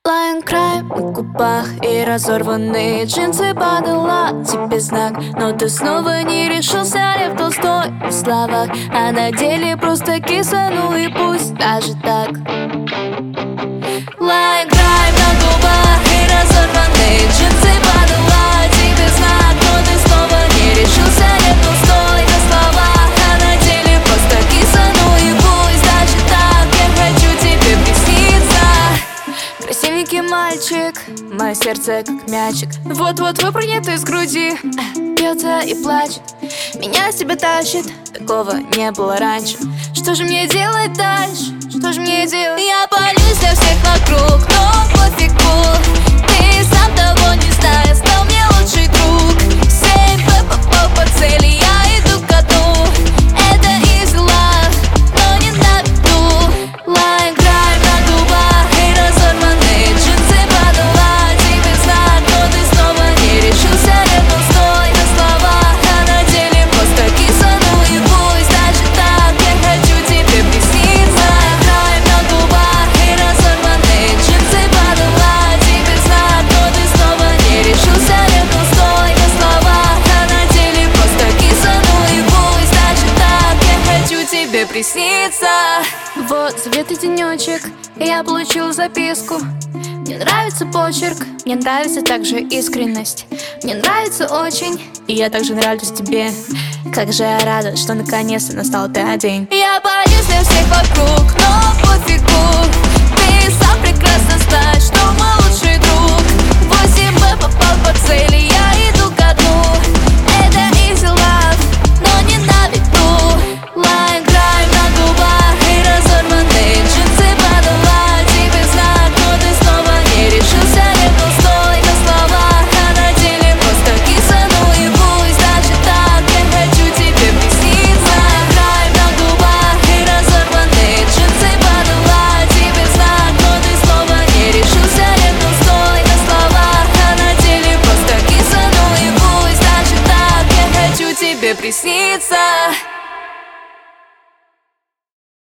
Лайн край на губах и разорванные джинсы. Подала тебе знак, но ты снова не решился. Лев Толстой в словах, а на деле просто киса. Ну и пусть даже так. Лайн край на губах и разорванные джинсы. Подала тебе знак, но ты снова не решился. Лев Толстой в словах, а на деле просто киса. Ну и пусть даже так. Я хочу тебе присниться. Красивенький мальчик, мое сердце как мячик. Вот-вот выпрыгнет из груди, бьется и плачет. Меня себя тащит, такого не было раньше. Что же мне делать дальше? Что же мне делать? Я палюсь для всех вокруг, но пофигу. Ты сам того не зная, стал мне лучший друг. 7 по цели, я иду ко дну. Это easy love, но не на виду. Лайн край на губах и разорванные джинсы. Подала тебе знак, но ты снова не решился. Лев Толстой на словах, а на деле просто киса. Ну и пусть даже так. Я хочу тебе присниться. Край на губах и разорванные джинсы. Подала тебе знак, но ты снова не решился. Лев Толстой на словах, а на деле просто киса. Ну и пусть даже так. Я хочу тебе присниться. Вот заветный денечек, и я получила записку. Мне нравится почерк, мне нравится также искренность. Мне нравится очень, и я также нравлюсь тебе. Как же я рада, что наконец-то настал этот день. Я боюсь для всех вокруг, но пофигу. Ты сам прекрасно знаешь, что мой лучший друг. 8 попал по цели, я иду ко дну. Это easy love, но не на виду. Лайн край на губах и разорванные джинсы. Подала тебе знак, но ты снова не решился. Лев Толстой на словах, а на деле просто киса. Ну и пусть даже так. Я хочу тебе присниться. Край на губах и разорванные джинсы. Подала тебе знак, но ты снова не решился. Лев Толстой на словах, а на деле просто киса. Ну и пусть даже так. Я хочу тебе присниться.